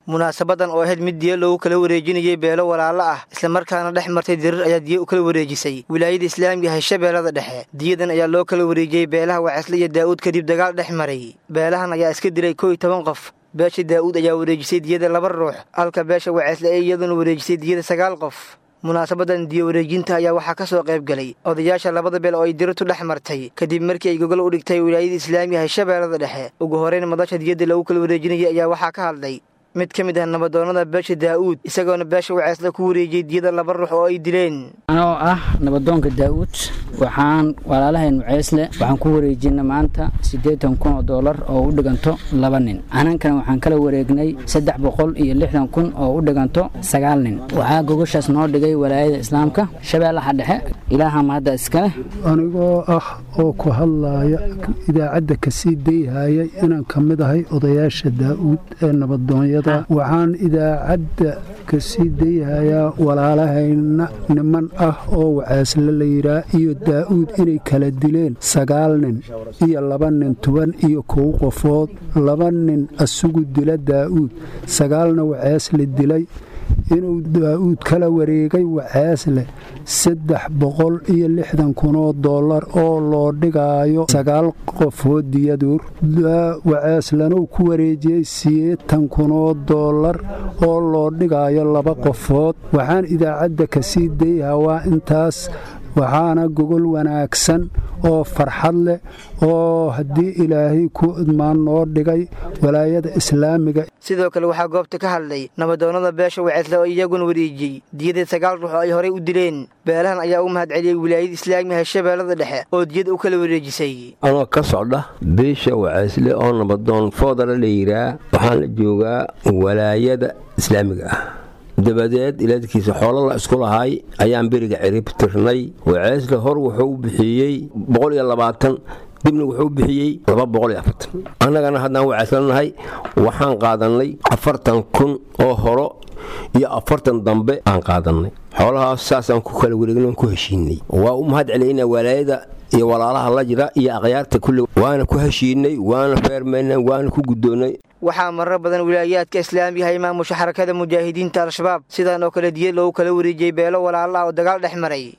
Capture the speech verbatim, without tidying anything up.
munaasabadan oo ahayd mid diya loogu kala wareejinayay beelo walaalo ah isla markaana dhex martay dirir ayaa diya u kala wareejisay wilaayada islaamiga ah Shabeellada Dhexe. diyadan ayaa loo kala wareejiyay beelaha Wacisle iyo Daawud kadib dagaal dhex maray. beelahan ayaa iska dilay kow iyo toban qof. beesha Daawud ayaa wareejisay diyada laba ruux halka beesha Wacisle ay iyaduna wareejisay diyada sagaal qof. munaasabadan diya wareejinta ayaa waxaa ka soo qayb galay odayaasha labada beel oo ay dirirtu dhex martay kadib markii ay gogol u dhigtay wilaayada islaamiga ah Shabeellada Dhexe. ugu horeyn madasha diyada lagu kala wareejinayay ayaa waxaa ka hadlay mid ka mid ah nabadoonada beesha Daawud isagoona beesha Wacisle ku wareejiyay diyada laba ruux oo ay dileen. anoo ah nabadoonka Daawud waxaan walaalahayn Wacisle waxaan ku wareejinay maanta siddeetan kun oo dollar oo u dhiganto laba nin. anankana waxaan kala wareegnay saddex boqol iyo lixdan kun oo u dhiganto sagaal nin. waxaa gogoshaas noo dhigay walaayada islaamka Shabeellaha Dhexe. ilaaha mahad iska leh. anigoo ah oo ku hadlaya idaacada ka sii deeyay inaan kamid ahay odayaasha Daawud ee nabadoonada waxaan idaacada ka sii deeyayaa walaalahayna niman ah oo Wacisle la yiraa iyo Daawud inay kala dileen sagaal nin iyo laba nin toban iyo kow qofood. laba nin asugu dila Daawud sagaalna Wacisle dilay inuu Daawud kala wareegay Wacisle saddex boqol iyo lixdan kun oo dollar oo loo dhigayo sagaal qofood diyadur. Wacislena ku wareejiyay siddeetan kun oo dollar oo loo dhigayo laba qofood. waxaan idaacada ka sii deeyaa waa intaas. waxaana gogol wanaagsan oo farxad leh oo haddii ilaahay ku idmaan noo dhigay walaayada islaamiga. sidoo kale waxaa goobta ka hadlay nabadoonada beesha Wacisle oo iyaguna wareejiyay diyada sagaal ruux oo ay horey u dileen. beelahan ayaa u mahad celiyay wilaayada islaamiga ah Shabeellada Dhexe oo diyada u kala wareejisay. anoo ka socda beesha Wacisle oo nabadoon foodala la yiraa waxaan la joogaa walaayada islaamiga ah. dabadeed ilaadkiisa xoolo la isku lahaay ayaan beriga cirib tirnay. Wacisle hor wuxuu bixiyay boqol iyo labaatan dibna wuxuu bixiyay laba boqol iyo afartan. annagana haddaan Wacisle nahay waxaan qaadanay afartan kun oo horo iyo afartan dambe aan qaadanay. xoolahaas saasaan ku kala wareegnay ku heshiinay. waa u mahad celinaa walaayada iyo walaalaha la jira iyo aqyaarta kulli waana ku heshiinay waana feermeynay waana ku gudoonay. waxaa marar badan wilaayaadka islaamiga ah maamusha xarakada mujaahidiinta al-shabaab sidaan oo kale diya loogu kala wareejiyay beelo walaalo ah oo dagaal dhex maray.